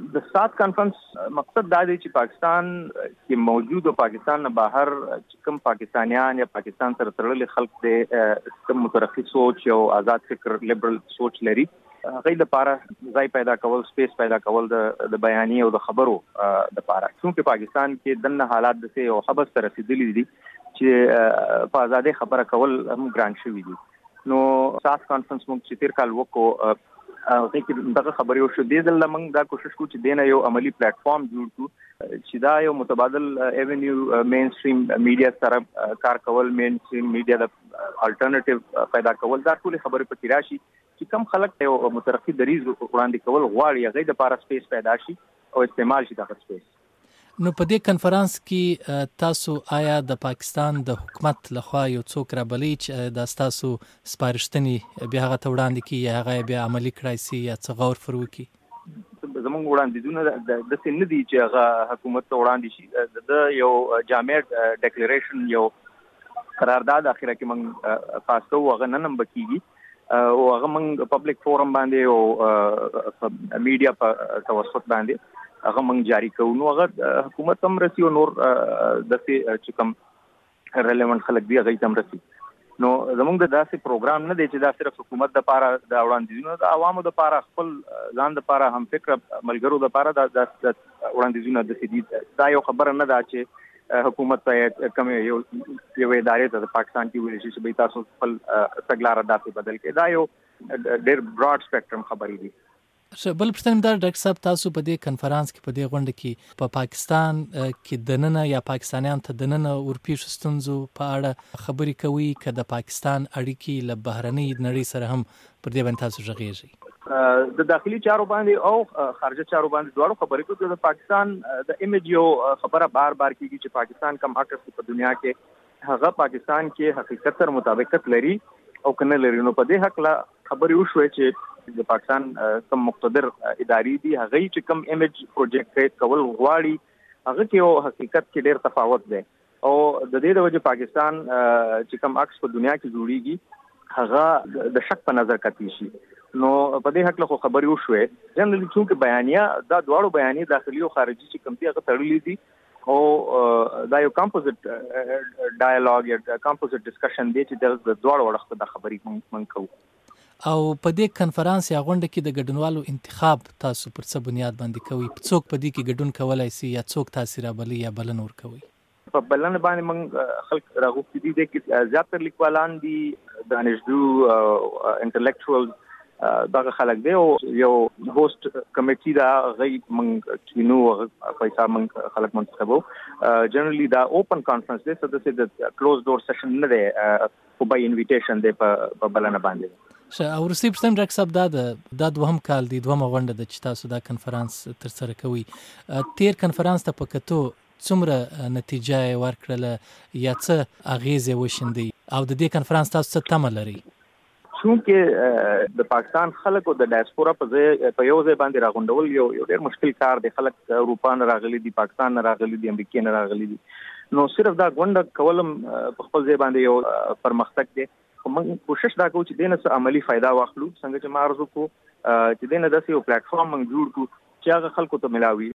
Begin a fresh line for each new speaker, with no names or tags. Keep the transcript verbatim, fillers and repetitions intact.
د سات کانفرنس مقصد دا دی چې پاکستان کې موجود او پاکستان نه بهر چې کوم پاکستانیان یا پاکستان سره تړلي خلک دي کوم مترقي سوچ او آزاد فکر لیبرل سوچ لري هغه لپاره ځای پیدا کول سپیس پیدا کول د بیانې او د خبرو لپاره څنګه پاکستان کې دنه حالات د سه او حبس سره رسیدلي دي چې په آزادي خبره کول هم ګران شوی دي نو سات کانفرنس موږ چې تیر کال وکړو او چې دغه خبرې وشو د دې لمن دا کوشش کو چې دینه یو عملی پلیټ فارم جوړ کړو چې دا یو متبادل ایونیو مین سټریم میډیا سره کار کول مین سټریم میډیا د الټرنیټیو پیدا کول دا ټول خبرې پکې راشي چې کم خلک یو مترقي دریز وړاندې کول غواړي هغه د لپاره سپیس پیدا شي او استعمال شي دغه سپیس.
نو په دې کنفرانس کې تاسو آیا د پاکستان د حکومت لخوا یو څوک رابلی چې د تاسو سپارښتنې بیا هغه ته وړاندې کی یا هغه بیا عملی کړای شي یا څه غور فرو کی؟
زموږ وړاندیزونه د سن دي چې هغه حکومت ته وړاندې شي د یو جامع ډیکلیریشن یو قرارداد اخیره کې موږ پاس کوو هغه نن بکیږي او هغه موږ پبلک فورم باندې او میډیا په توسط باندې هغه موږ جاری کوو نو هغه حکومت هم رسي او نور د چې کوم ریلیونټ خلک دی هغه هم رسي نو زموږ د داسې پروګرام نه دی چې دا صرف حکومت د لپاره د وړاندیزونو د عوامو د لپاره خپل ځان د لپاره هم فکر ملګرو د لپاره د وړاندیزونو د سدي دا یو خبره نه ده چې حکومت ته کوم یو یو ادارې ته د پاکستان کې ویل شي چې به تاسو خپل تګلارې داسې بدل کړئ دا یو ډېر براډ سپیکټرم خبرې دي.
بل پرتنم دا ډاکټر صاحب تاسو په دې کنفرانس کې په دې غونډه کې په پاکستان کې دننه یا پاکستانیان ته دننه ورپېښ ستونزو په اړه خبرې کوي که د پاکستان اړیکې له بهرنۍ نړۍ سره هم پر دې باندې تاسو غږیږئ؟
د داخلي چارو باندې او خارجه چارو باندې دواړو خبرې کوي د پاکستان د ایمیج یو خبره بار بار کیږي چې پاکستان کم عکس په دنیا کې هغه پاکستان کې حقیقت سره مطابقت لري او کنه لري نو په دې حق لا خبرې وشوي چې د پاکستان کم مقتدر اداري دي هغه چې کم ایمیج پروجیکټ کول غواړي هغه کې او حقیقت کې ډېر تفاوت دی او د دې د وجه پاکستان چې کم عکس په دنیا کې جوړیږي هغه د شک په نظر کتي شي نو په دې حق له خبرې وشوي جنرالي چې بیانیه دا دواړو بیانیه داخلي او خارجي چې کم دي هغه تړلې دي او دا یو کمپوزیټ ډایالوګ یا کمپوزیټ ډسکشن دی چې د دواړو وړاندې د خبرې مونږ کوو.
او په دې کنفرانس یا غونډه کې د ګډونوالو انتخاب تاسو پر څه بنیاد باندې کوي؟ څوک په دې کې ګډون کولای شي یا څوک تاسو رابلی یا بلن ور کوي؟
په بلن باندې موږ خلک راغوښتي دي چې زیاتره لیکوالان دي دانشجو انټلیکچوال دغه خلک دی او یو هوست کمیټي دا غي موږ کینو پیسې موږ خلک منتخبو جنرالي دا اوپن کانفرنس دی څه د کلوز ډور سیشن نه دی په بای انویټیشن دی په بلنه باندې.
شه او رسیب ستم ډاکټر صاحب دا د دوهم کال دی دوهم غونډه د چې تاسو دا کنفرانس تر سره کوي تیر کنفرانس ته پکتو څومره نتیجه ورکړله یا څه اغیزه وشندي او د دې کنفرانس تاسو څه تمه لري؟
چونکه د پاکستان خلکو د ډایسپورا په ځای په یو ځای باندې راغونډول یو یو ډېر مشکل کار دی خلک اروپا نه راغلي دي پاکستان نه راغلي دي امریکا نه راغلي دي نو صرف دا غونډه کولم په خپل ځای باندې یو پرمختګ دی موږ کوشش دا کوو چې دینه عملی فائدہ واخلو څنګه چې مارزو کو چې دینه داسې یو پلیټ فارم موږ جوړ کړو چې هغه خلکو ته ملاوي